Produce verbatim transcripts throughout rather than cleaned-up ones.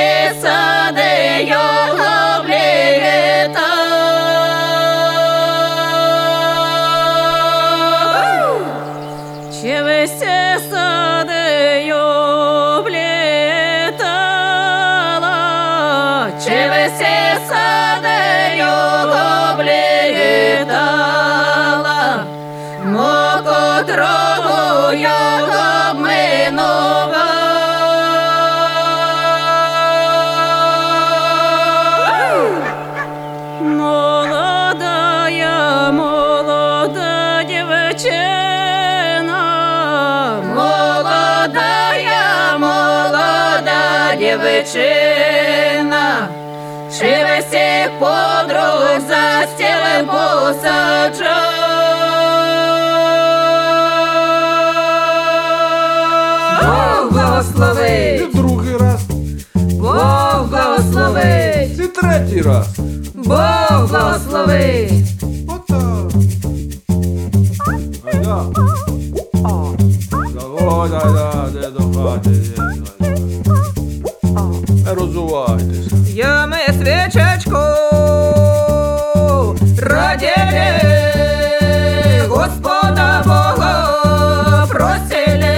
всі сади його обліта. Чи ви всі сади його облітала? Чи ви всі сади його облітала? Мо котрого його обминув. Молодая, молода дівчина, молодая, молода дівчина, чи ви всіх подруг за стілем посаджав? Бог благословить! І другий раз, Бог благословить! і третій раз. Бог благословить! Отак. Айда. Заходь, айда, де до хати. Не розувайтеся. Я ми свічечку раділи, Господа Бога просили.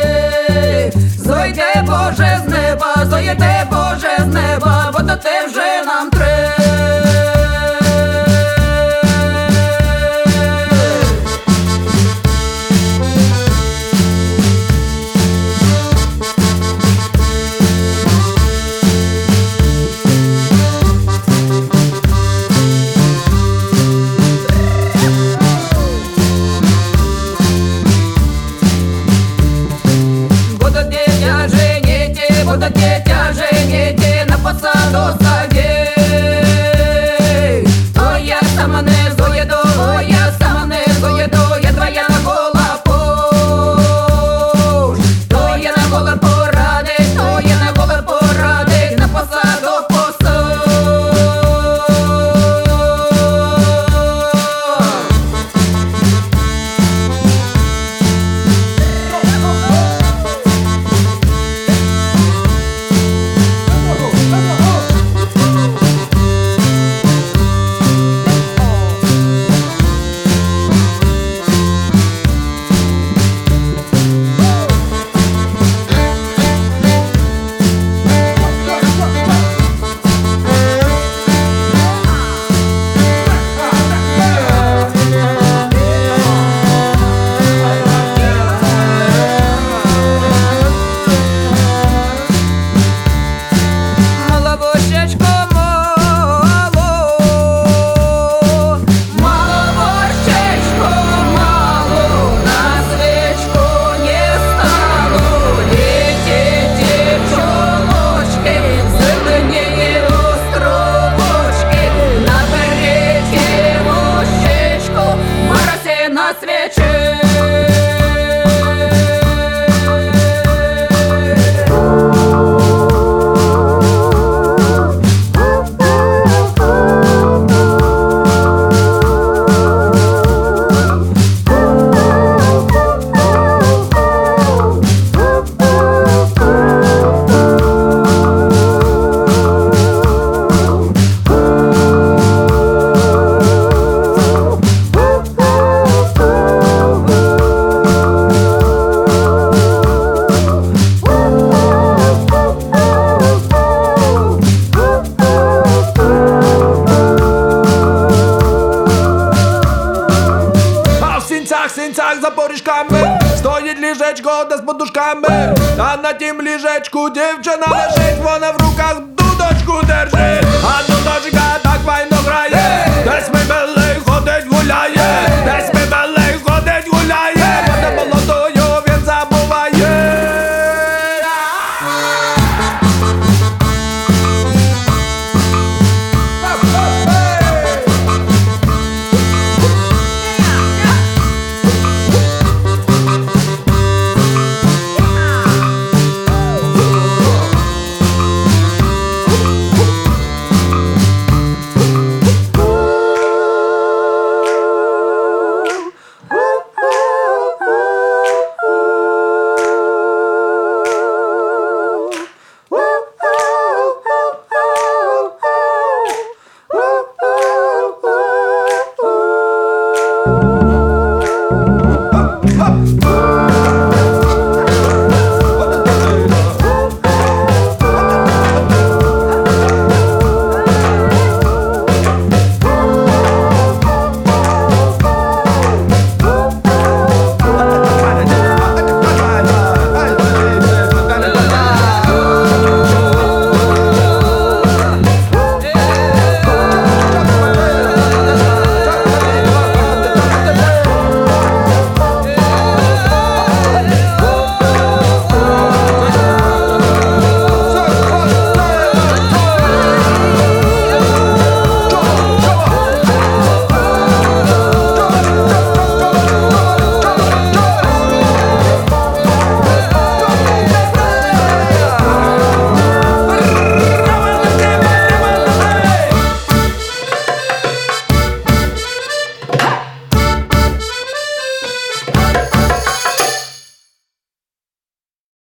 Зойде Боже з неба, зойде Боже з неба, бо то ти вже нам треба. Будут дитя жените, будут дитя жените на посаду садей. То я сама не зоїду, о, я сама не зоїду, я твоя гола пуш. То я на гола порадить, то я на гола порадить, на посаду посадь. Молобощечко мало, молобощечко мало, на свечку не стало. Лети девчоночки, зеленее островочки, наберите мощечку, моросе на свечи. А в сінцях, сінцях за поріжками стоїть ліжечко, де з подушками. А на тім ліжечку дівчина лежить, вона в руках дудочку держить. А дудочка так файно грає, десь ми ходить, гуляє.